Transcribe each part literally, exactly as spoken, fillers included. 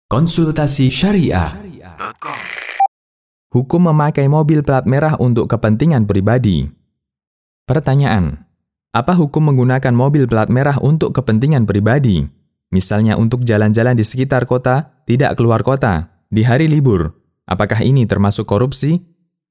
Konsultasi Syariah. Hukum memakai mobil plat merah untuk kepentingan pribadi. Pertanyaan: apa hukum menggunakan mobil plat merah untuk kepentingan pribadi? Misalnya untuk jalan-jalan di sekitar kota, tidak keluar kota, di hari libur. Apakah ini termasuk korupsi?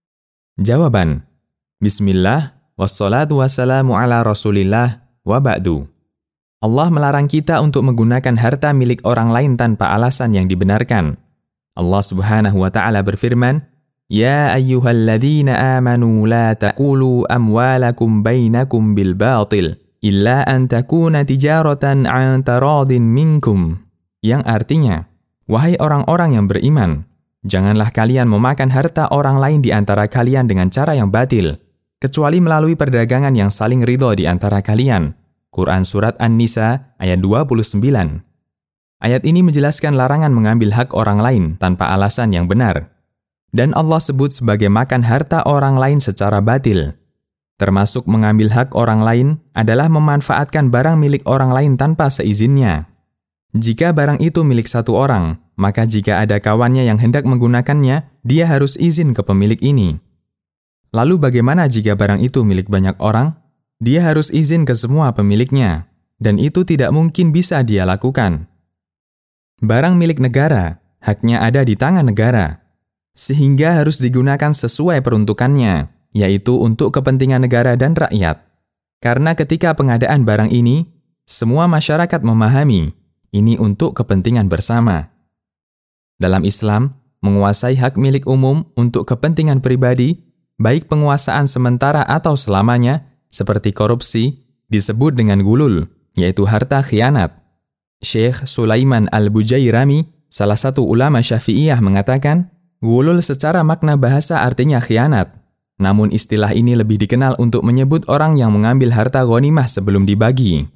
Jawaban: Bismillah, wassalatu wassalamu ala rasulillah, wa ba'du. Allah melarang kita untuk menggunakan harta milik orang lain tanpa alasan yang dibenarkan. Allah Subhanahu wa Ta'ala berfirman, Ya ayyuhalladzina amanu la ta'kulu amwalakum bainakum bil batil, illa an takuna tijaratan an taradin minkum. Yang artinya, wahai orang-orang yang beriman, janganlah kalian memakan harta orang lain di antara kalian dengan cara yang batil, kecuali melalui perdagangan yang saling ridho di antara kalian. Quran Surat An-Nisa ayat dua puluh sembilan. Ayat ini menjelaskan larangan mengambil hak orang lain tanpa alasan yang benar. Dan Allah sebut sebagai makan harta orang lain secara batil. Termasuk mengambil hak orang lain adalah memanfaatkan barang milik orang lain tanpa seizinnya. Jika barang itu milik satu orang, maka jika ada kawannya yang hendak menggunakannya, dia harus izin ke pemilik ini. Lalu bagaimana jika barang itu milik banyak orang? Dia harus izin ke semua pemiliknya, dan itu tidak mungkin bisa dia lakukan. Barang milik negara, haknya ada di tangan negara, sehingga harus digunakan sesuai peruntukannya, yaitu untuk kepentingan negara dan rakyat. Karena ketika pengadaan barang ini, semua masyarakat memahami, ini untuk kepentingan bersama. Dalam Islam, menguasai hak milik umum untuk kepentingan pribadi, baik penguasaan sementara atau selamanya, seperti korupsi, disebut dengan gulul, yaitu harta khianat. Syekh Sulaiman Al-Bujairami, salah satu ulama Syafi'iyah mengatakan, gulul secara makna bahasa artinya khianat. Namun istilah ini lebih dikenal untuk menyebut orang yang mengambil harta ghanimah sebelum dibagi.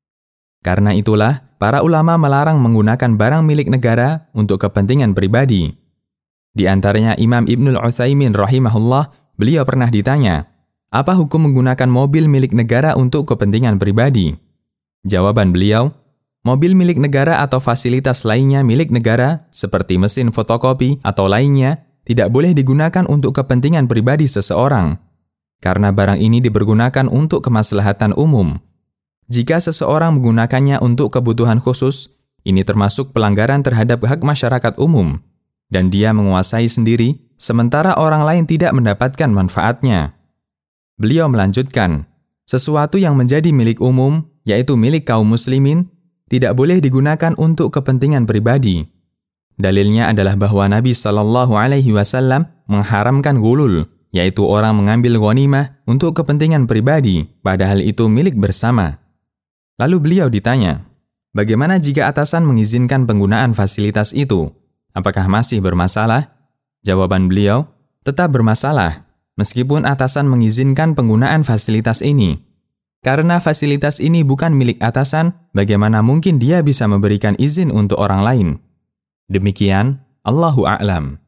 Karena itulah, para ulama melarang menggunakan barang milik negara untuk kepentingan pribadi. Di antaranya Imam Ibnul Utsaimin rahimahullah, beliau pernah ditanya, apa hukum menggunakan mobil milik negara untuk kepentingan pribadi? Jawaban beliau, mobil milik negara atau fasilitas lainnya milik negara, seperti mesin fotokopi atau lainnya, tidak boleh digunakan untuk kepentingan pribadi seseorang, karena barang ini dipergunakan untuk kemaslahatan umum. Jika seseorang menggunakannya untuk kebutuhan khusus, ini termasuk pelanggaran terhadap hak masyarakat umum, dan dia menguasai sendiri, sementara orang lain tidak mendapatkan manfaatnya. Beliau melanjutkan, sesuatu yang menjadi milik umum, yaitu milik kaum muslimin, tidak boleh digunakan untuk kepentingan pribadi. Dalilnya adalah bahwa Nabi Shallallahu Alaihi Wasallam mengharamkan gulul, yaitu orang mengambil ghanimah untuk kepentingan pribadi, padahal itu milik bersama. Lalu beliau ditanya, bagaimana jika atasan mengizinkan penggunaan fasilitas itu? Apakah masih bermasalah? Jawaban beliau, tetap bermasalah. Meskipun atasan mengizinkan penggunaan fasilitas ini. Karena fasilitas ini bukan milik atasan, bagaimana mungkin dia bisa memberikan izin untuk orang lain? Demikian, Allahu a'lam.